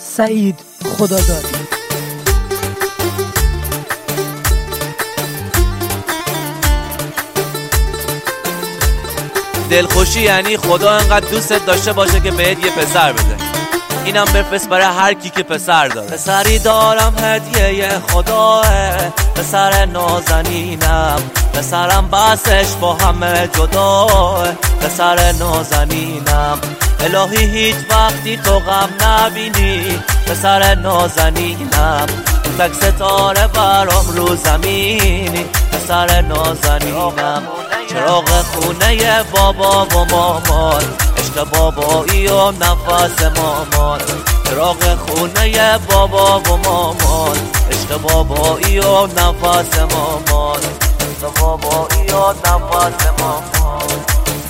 سعید خداداد. دلخوشی یعنی خدا انقدر دوستت داشته باشه که بهت یه پسر بده. اینم بفرست برای هر کی که پسر داره. پسری دارم هدیه خداه، پسر نازنینم، پسرم بسش با همه جداه، پسر نازنینم. الهی هیچ وقتی تو غم نبینی، پسر نازنینم. تک ستاره برام رو زمینی، پسر نازنینم. چراغ خونه بابا و مامان، عشق بابایی و نفس مامان. چراغ خونه بابا و مامان، عشق بابایی و نفس مامان. عشق بابایی و نفس مامان.